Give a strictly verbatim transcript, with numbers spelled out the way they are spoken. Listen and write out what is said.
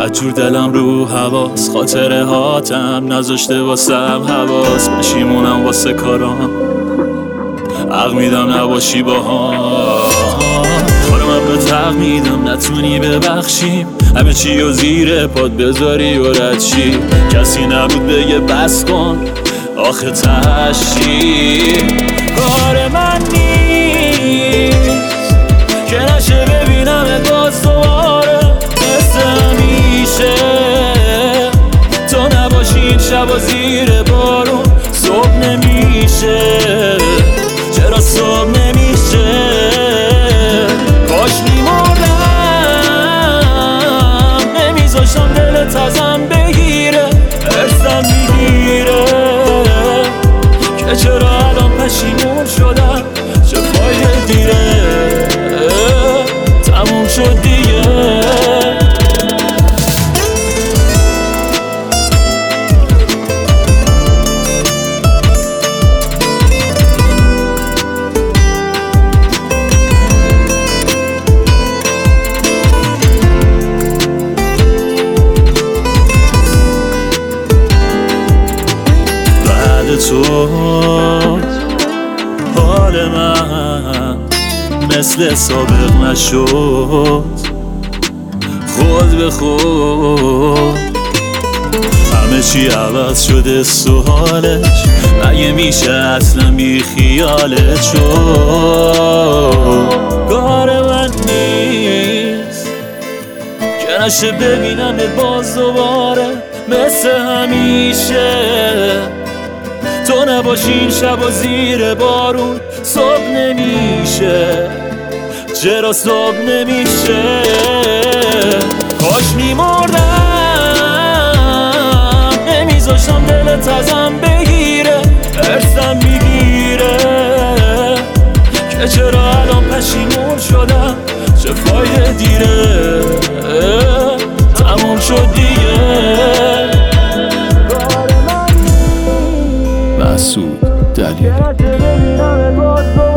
بدجور دلم رو حواس، خاطره هاتم نذاشته واسم حواس. پشیمونم واسه کارام، حق میدم نباشی با هم. کار من به تق میدم نتونی ببخشیم، همه چی و زیر پاد بذاری و رد شی. کسی نبود بگه بس کن آخه تشی. کار من نیست که نشه ببینم باز دوباره مثل همیشه. تو نباشی این شب و زیر بارون صبح نمیشه. چرا صبح نمیشه؟ کاش میمردم نمیذاشتم دلت ازم بگیره، ارسم میگیره که چرا الان پشیمون شدم. چه فایده دیره تموم شد دیگه. تو حال من مثل سابق نشد، خود به خود همه چی عوض شده. سوالش مگه میشه اصلا بی خیالت شد؟ کار من نیست که نشه ببینمت باز دوباره مثل همیشه. تو نباشی این شب و زیر بارون صبح نمیشه. چرا صبح نمیشه؟ کاش میمردم نمیذاشتم دلت ازم بگیره، ارسم میگیره که چرا الان پشیمون شدم. چه فایده دیره تموم شد دیگه. مسعود دلیل